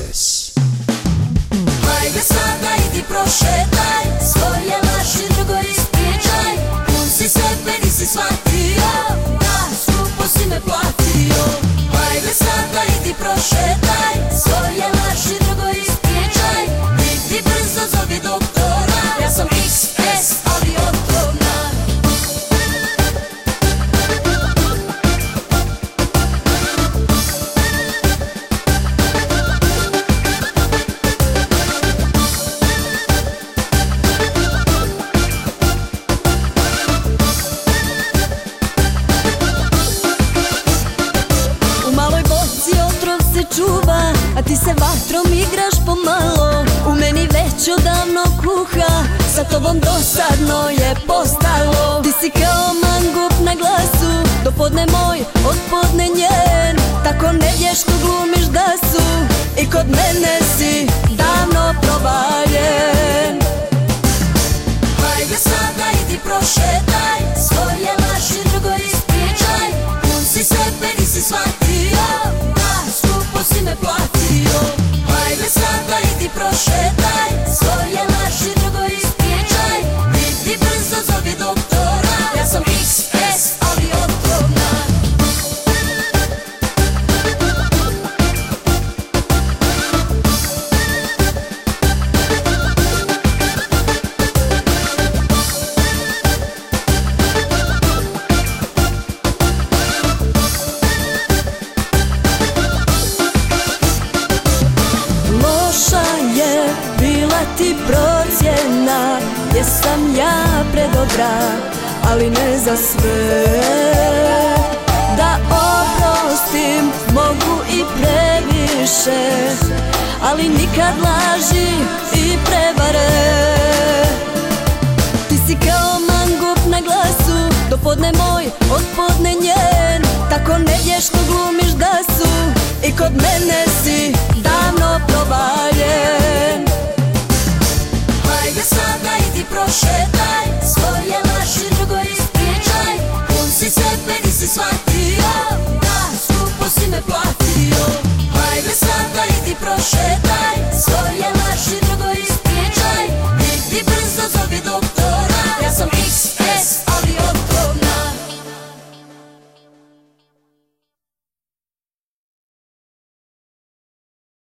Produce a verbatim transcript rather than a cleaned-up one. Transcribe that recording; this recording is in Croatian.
Express. Hajde sada idi prošetaj, svoje laži drugo ispričaj. Pun si sebe, nisi shvatio, da skupo si me platio. Hajde sada idi prošetaj, svoje laži drugo ispričaj. Idi brzo zovi doktora, ja sam iks es, ali otrovna. Čuva, a ti se vatrom igraš pomalo. U meni već odavno kuha, sa tobom dosadno je postalo. Ti si kao mangup na glasu, do podne moj, od podne njen. Tako nevješto glumiš da su, i kod mene si davno provaljen. Hajde sada idi prošetaj, svoje laži drugo ispričaj. Pun si sebe, nisi shvatio, skupo si me platio. Hajde sada idi prošetaj, svoje laži drugo ispričaj. Idi brzo zovi doktora, ja sam iks es, ali otrovna. Bila ti procjena, jesam ja predobra, ali ne za sve. Da oprostim mogu i previše, ali nikad laži i prevare. Ti si kao mangup na glasu, do podne moj, od podne njen. Tako nevješto glumiš da su, i kod mene si davno provaljen. Hajde sada idi prošetaj, svoje laži drugo ispričaj. Pun si sebe, nisi shvatio, da skupo si me platio. Hajde sada idi prošetaj.